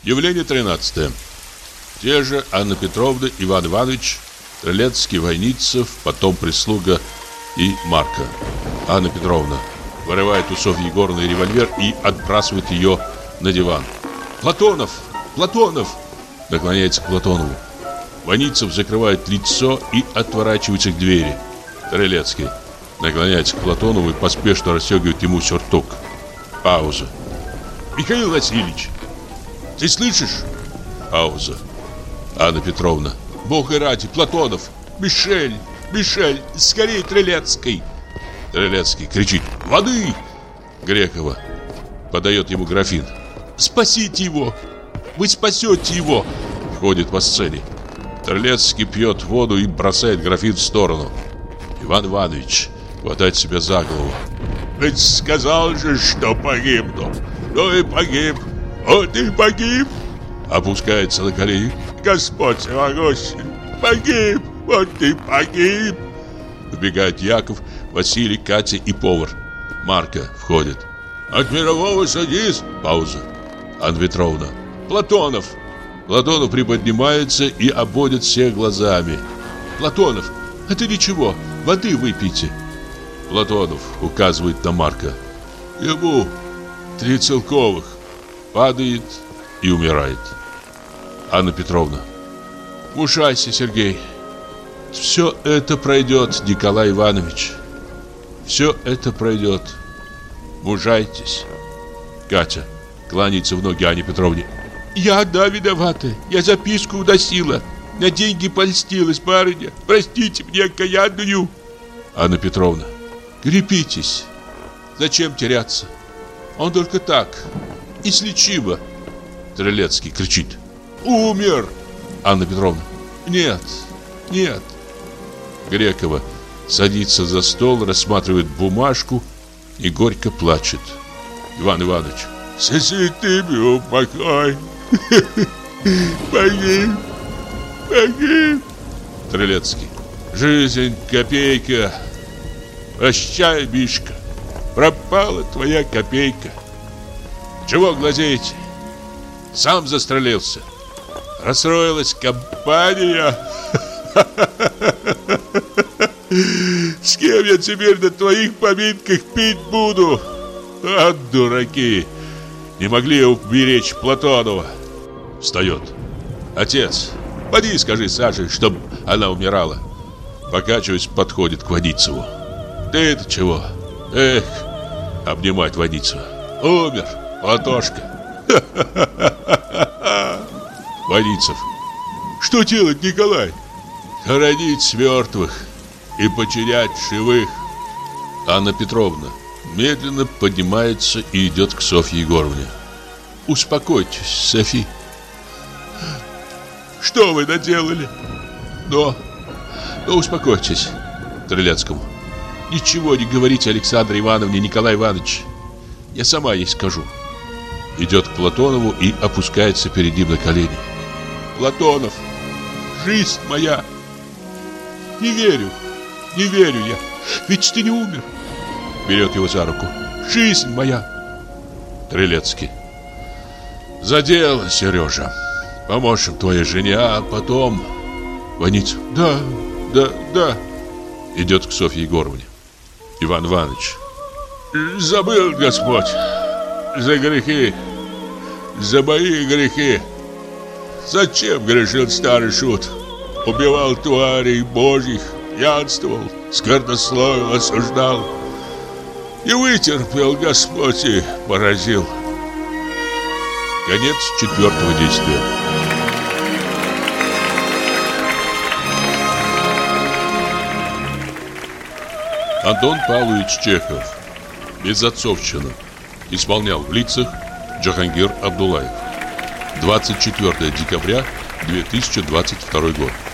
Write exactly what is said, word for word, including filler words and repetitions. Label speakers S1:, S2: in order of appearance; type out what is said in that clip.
S1: Явление тринадцатое. Те же Анна Петровна, Иван Иванович, Трилецкий, Войницев, потом прислуга и Марка. Анна Петровна вырывает у Софьи Егоровны револьвер и отбрасывает ее на диван. «Платонов! Платонов!» Наклоняется к Платонову. Войницев закрывает лицо и отворачивается к двери. Трилецкий наклоняется к Платонову и поспешно расстегивает ему сюртук. Пауза. «Михаил Васильевич, ты слышишь?» Пауза. Анна Петровна. «Бога ради, Платонов! Мишель! Мишель! Скорее, Трилецкий!» Трилецкий кричит: «Воды!» Грекова подает ему графин. «Спасите его! Вы спасете его!» Ходит по сцене. Трилецкий пьет воду и бросает графин в сторону. Иван Иванович хватает себя за голову. «Ведь сказал же, что погибну. Ну и погиб. Вот и погиб!» Опускается на колени. «Господь всемогущий! Погиб! Вот и погиб!» Вбегает Яков, Василий, Катя и повар. Марка входит. «От мирового садись!» Пауза. Анна Петровна. «Платонов!» Платонов приподнимается и обводит всех глазами. «Платонов, это ничего, воды выпейте!» Платонов указывает на Марка. «Ему три целковых!» Падает и умирает. Анна Петровна. «Мужайся, Сергей. Все это пройдет, Николай Иванович. Все это пройдет. Мужайтесь». Катя кланяется в ноги Анне Петровне. «Я одна виновата. Я записку уносила. На деньги польстилась, барыня. Простите мне, окаянную». Анна Петровна. «Крепитесь. Зачем теряться? Он только так. Излечимо». Трилецкий кричит: «Умер!» Анна Петровна. «Нет, нет». Грекова садится за стол, рассматривает бумажку и горько плачет. Иван Иванович. «Со святыми упокой! Погиб! Погиб!» Трилецкий. «Жизнь копейка! Прощай, Мишка! Пропала твоя копейка! Чего глазеете? Сам застрелился! Расстроилась компания! С кем я теперь на твоих поминках пить буду? А, дураки! Не могли уберечь Платонова!» Встает. «Отец, поди скажи Саше, чтоб она умирала». Покачиваясь, подходит к Войницеву. «Ты-то чего? Эх!» Обнимает Войницева. «Умер, Платошка!» Войницев. «Что делать, Николай?» «Хоронить мертвых и починять живых». Анна Петровна медленно поднимается и идет к Софье Егоровне. «Успокойтесь, Софи». «Что вы наделали?» «Но, но успокойтесь». Трилецкому. «Ничего не говорите Александре Ивановне, Николай Иванович. Я сама ей скажу». Идет к Платонову и опускается перед ним на колени. «Платонов, жизнь моя! Не верю, не верю я, ведь ты не умер!» Берет его за руку. «Жизнь моя!» Трилецкий. «За дело, Сережа. Поможем твоей жене, а потом...» Войницев. «Да, да, да». Идет к Софье Егоровне. Иван Иванович. «Забыл Господь за грехи, за мои грехи. Зачем грешил старый шут? Убивал тварей божьих, пьянствовал, сквернословил, осуждал. И вытерпел Господь и поразил». Конец четвертого действия. Антон Павлович Чехов. Безотцовщина. Исполнял в лицах Джахангир Абдулаев. двадцать четвёртое декабря две тысячи двадцать второй год.